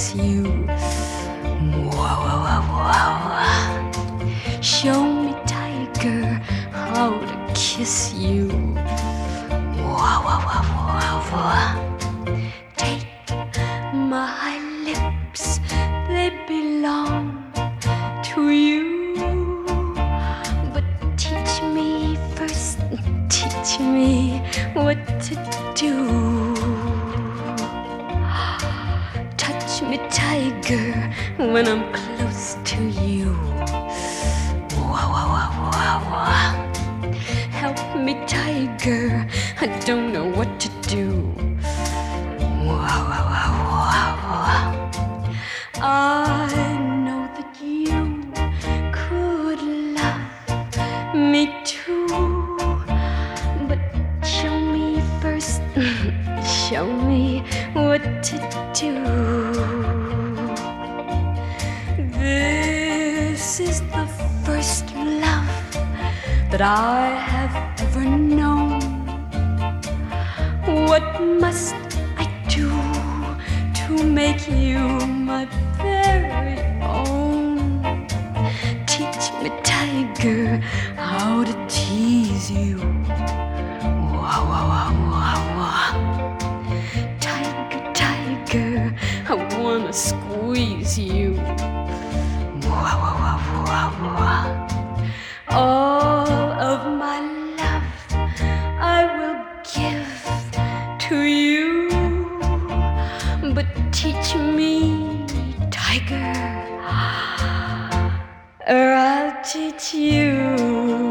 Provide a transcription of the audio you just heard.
kiss you. Wow, wow, wow, wow. Show me, tiger, how to kiss you. Wow, wow, wow, wow, wow. Take my lips, they belong to you. But teach me first, teach me what to do. Touch me, tiger, when I'm close to you. Wow, wow, wow, wow, wow. Help me, tiger, I don't know what to do. Wow, wow, wow, wow, wow. I know that you could love me too, but show me first, show me what to do. This is the first love that I have ever known. What must I do to make you my very own? Teach me, tiger, how to tease you. Wow, wow, wow, wow, wow. Tiger, tiger, I wanna squeeze you. Wow, wow, wow, wow, wow. All of my love I will give to you, but teach me, tiger, or I'll teach you.